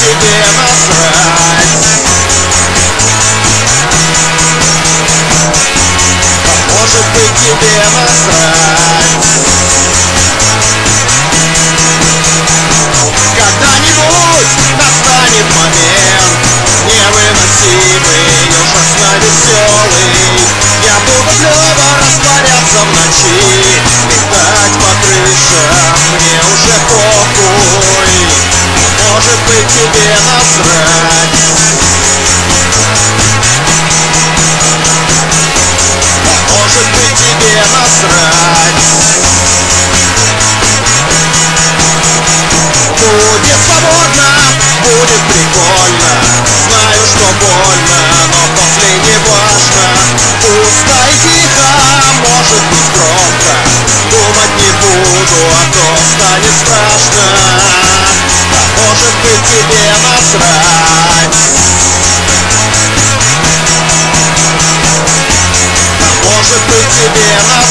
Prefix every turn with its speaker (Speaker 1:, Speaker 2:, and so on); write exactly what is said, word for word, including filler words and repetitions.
Speaker 1: тебе насрать. А может быть тебе насрать. Когда-нибудь настанет момент невыносимый, ужасно веселый. Я буду клёво растворяться в ночи, летать по крышам, мне уже похуй. Может быть тебе насрать. Может быть тебе насрать. Будет свободно, будет прикольно. Знаю, что больно, но после не важно. Пусто и тихо, может быть громко. Думать не буду, а то станет страшно. А может быть тебе насрать. А может быть тебе насрать.